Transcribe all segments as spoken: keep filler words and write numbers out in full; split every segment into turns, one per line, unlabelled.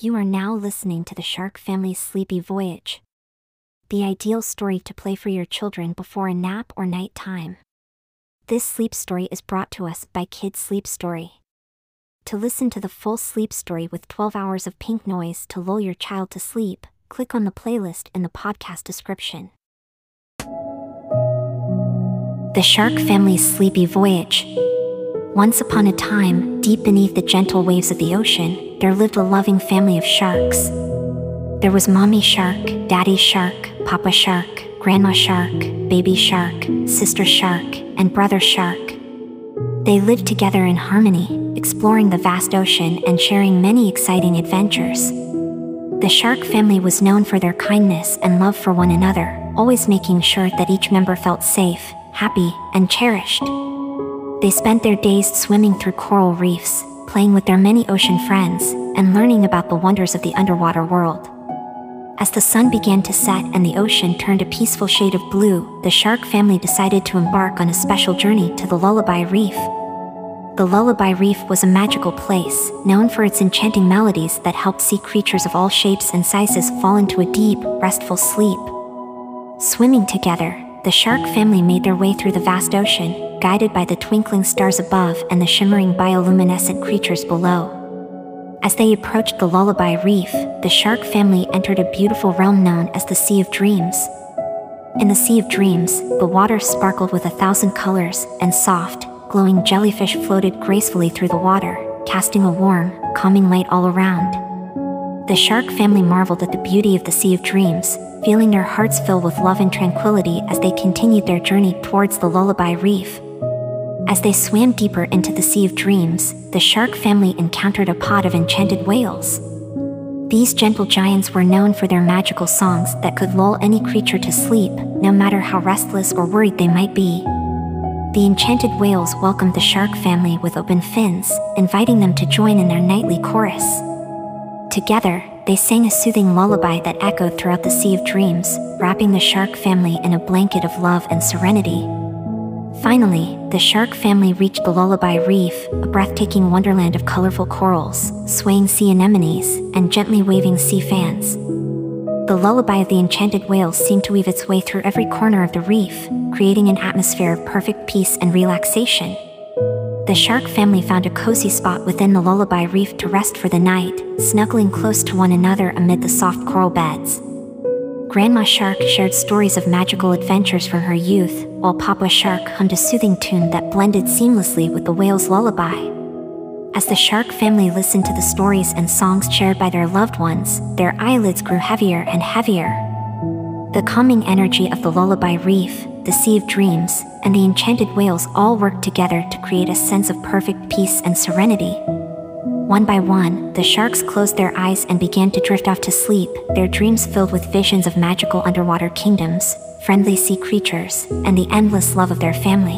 You are now listening to the Shark Family's Sleepy Voyage, the ideal story to play for your children before a nap or night time. This sleep story is brought to us by Kids Sleep Story. To listen to the full sleep story with twelve hours of pink noise to lull your child to sleep, click on the playlist in the podcast description. The Shark Family's Sleepy Voyage. Once upon a time, deep beneath the gentle waves of the ocean, there lived a loving family of sharks. There was Mommy Shark, Daddy Shark, Papa Shark, Grandma Shark, Baby Shark, Sister Shark, and Brother Shark. They lived together in harmony, exploring the vast ocean and sharing many exciting adventures. The Shark family was known for their kindness and love for one another, always making sure that each member felt safe, happy, and cherished. They spent their days swimming through coral reefs, playing with their many ocean friends, and learning about the wonders of the underwater world. As the sun began to set and the ocean turned a peaceful shade of blue, the Shark family decided to embark on a special journey to the Lullaby Reef. The Lullaby Reef was a magical place, known for its enchanting melodies that helped sea creatures of all shapes and sizes fall into a deep, restful sleep. Swimming together, the Shark family made their way through the vast ocean, guided by the twinkling stars above and the shimmering bioluminescent creatures below. As they approached the Lullaby Reef, the Shark family entered a beautiful realm known as the Sea of Dreams. In the Sea of Dreams, the water sparkled with a thousand colors, and soft, glowing jellyfish floated gracefully through the water, casting a warm, calming light all around. The Shark family marveled at the beauty of the Sea of Dreams, feeling their hearts fill with love and tranquility as they continued their journey towards the Lullaby Reef. As they swam deeper into the Sea of Dreams, the Shark family encountered a pod of enchanted whales. These gentle giants were known for their magical songs that could lull any creature to sleep, no matter how restless or worried they might be. The enchanted whales welcomed the Shark family with open fins, inviting them to join in their nightly chorus. Together, they sang a soothing lullaby that echoed throughout the Sea of Dreams, wrapping the Shark family in a blanket of love and serenity. Finally, the Shark family reached the Lullaby Reef, a breathtaking wonderland of colorful corals, swaying sea anemones, and gently waving sea fans. The lullaby of the enchanted whales seemed to weave its way through every corner of the reef, creating an atmosphere of perfect peace and relaxation. The Shark family found a cozy spot within the Lullaby Reef to rest for the night, snuggling close to one another amid the soft coral beds. Grandma Shark shared stories of magical adventures from her youth, while Papa Shark hummed a soothing tune that blended seamlessly with the whale's lullaby. As the Shark family listened to the stories and songs shared by their loved ones, their eyelids grew heavier and heavier. The calming energy of the Lullaby Reef, the Sea of Dreams, and the enchanted whales all worked together to create a sense of perfect peace and serenity. One by one, the sharks closed their eyes and began to drift off to sleep, their dreams filled with visions of magical underwater kingdoms, friendly sea creatures, and the endless love of their family.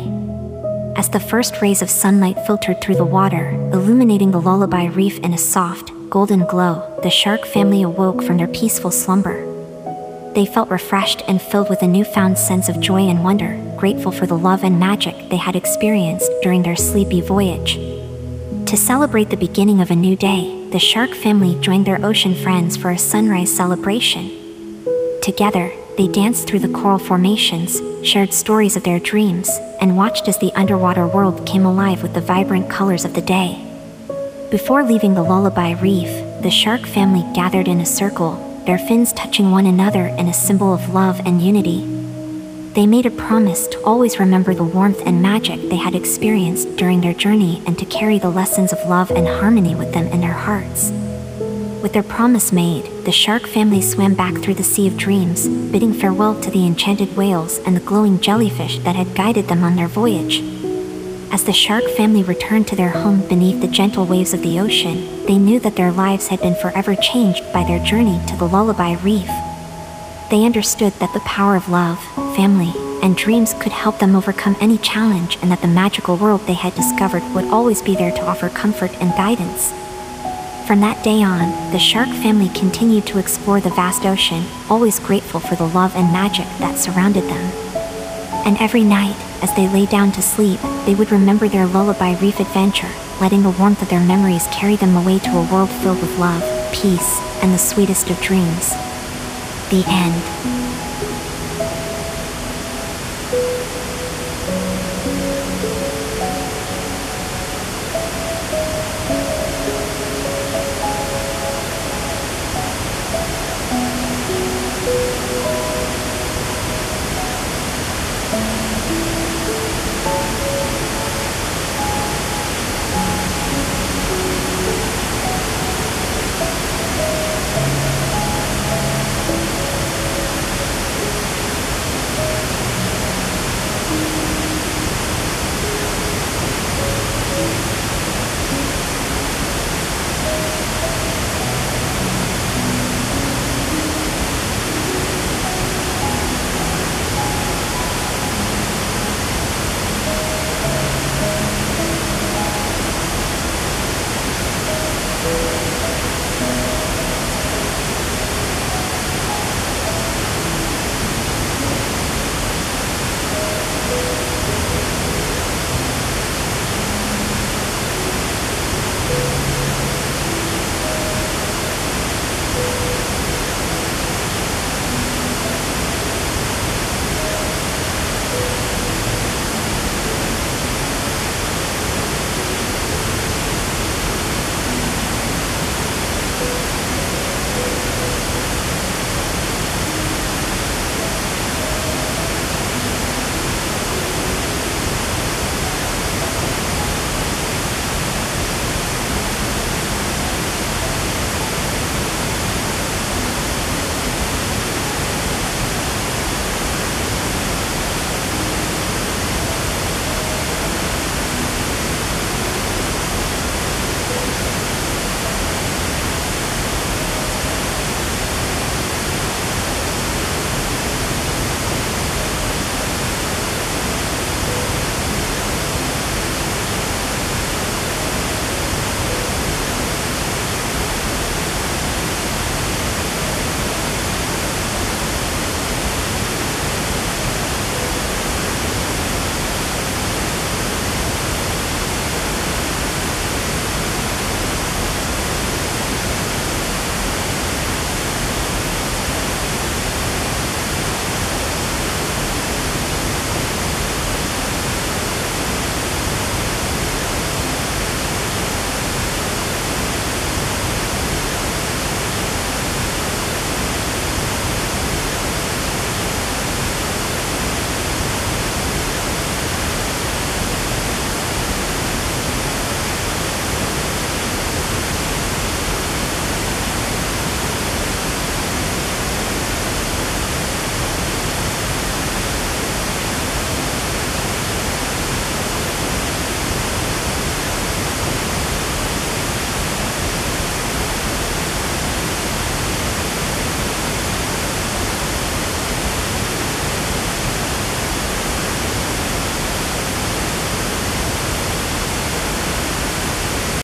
As the first rays of sunlight filtered through the water, illuminating the Lullaby Reef in a soft, golden glow, the Shark family awoke from their peaceful slumber. They felt refreshed and filled with a newfound sense of joy and wonder, grateful for the love and magic they had experienced during their sleepy voyage. To celebrate the beginning of a new day, the Shark family joined their ocean friends for a sunrise celebration. Together, they danced through the coral formations, shared stories of their dreams, and watched as the underwater world came alive with the vibrant colors of the day. Before leaving the Lullaby Reef, the Shark family gathered in a circle, their fins touching one another in a symbol of love and unity. They made a promise to always remember the warmth and magic they had experienced during their journey and to carry the lessons of love and harmony with them in their hearts. With their promise made, the Shark family swam back through the Sea of Dreams, bidding farewell to the enchanted whales and the glowing jellyfish that had guided them on their voyage. As the Shark family returned to their home beneath the gentle waves of the ocean, they knew that their lives had been forever changed by their journey to the Lullaby Reef. They understood that the power of love, family, and dreams could help them overcome any challenge and that the magical world they had discovered would always be there to offer comfort and guidance. From that day on, the Shark family continued to explore the vast ocean, always grateful for the love and magic that surrounded them. And every night, as they lay down to sleep, they would remember their Lullaby Reef adventure, letting the warmth of their memories carry them away to a world filled with love, peace, and the sweetest of dreams. The end.